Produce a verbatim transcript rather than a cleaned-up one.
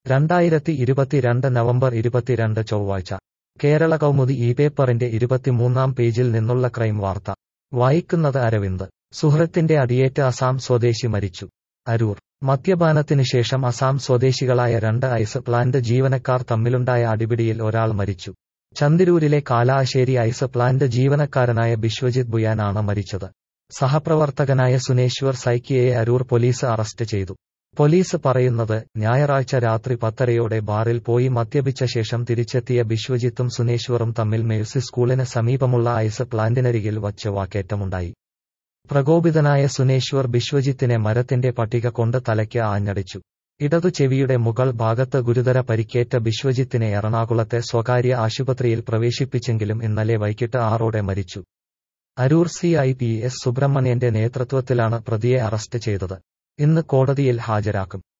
രണ്ടായിരത്തി ഇരുപത്തിരണ്ട് നവംബർ ഇരുപത്തിരണ്ട് ചൊവ്വാഴ്ച കേരള കൗമുദി ഈ പേപ്പറിന്റെ ഇരുപത്തിമൂന്നാം പേജിൽ നിന്നുള്ള ക്രൈം വാർത്ത വായിക്കുന്നത് അരവിന്ദ്. സുഹൃത്തിന്റെ അടിയേറ്റ് അസാം സ്വദേശി മരിച്ചു. അരൂർ. മദ്യപാനത്തിന് ശേഷം അസാം സ്വദേശികളായ രണ്ട് ഐസ് പ്ലാന്റ് ജീവനക്കാർ തമ്മിലുണ്ടായ അടിപിടിയിൽ ഒരാൾ മരിച്ചു. ചന്ദിരൂരിലെ കാലാശ്ശേരി ഐസ് പ്ലാന്റ് ജീവനക്കാരനായ ബിശ്വജിത് ബുയാൻ ആണ് മരിച്ചത്. സഹപ്രവർത്തകനായ സുനേശ്വർ സൈക്കിയെ അരൂർ പോലീസ് അറസ്റ്റ് ചെയ്തു. പോലീസ് പറയുന്നത്, ഞായറാഴ്ച രാത്രി പത്തരയോടെ ബാറിൽ പോയി മദ്യപിച്ച ശേഷം തിരിച്ചെത്തിയ ബിശ്വജിത്തും സുനേശ്വറും തമ്മിൽ മേഴ്സി സ്കൂളിന് സമീപമുള്ള ഐസ് പ്ലാന്റിനരികിൽ വച്ച് വാക്കേറ്റമുണ്ടായി. പ്രകോപിതനായ സുനേശ്വർ ബിശ്വജിത്തിനെ മരത്തിന്റെ പട്ടിക കൊണ്ട് തലയ്ക്ക് ആഞ്ഞടിച്ചു. ഇടതു ചെവിയുടെ മുകൾ ഭാഗത്ത് ഗുരുതര പരിക്കേറ്റ ബിശ്വജിത്തിനെ എറണാകുളത്തെ സ്വകാര്യ ആശുപത്രിയിൽ പ്രവേശിപ്പിച്ചെങ്കിലും ഇന്നലെ വൈകിട്ട് ആറോടെ മരിച്ചു. Aroor C I P S സുബ്രഹ്മണ്യന്റെ നേതൃത്വത്തിലാണ് പ്രതിയെ അറസ്റ്റ് ചെയ്തത്. ഇന്ന് കോടതിയിൽ ഹാജരാക്കും.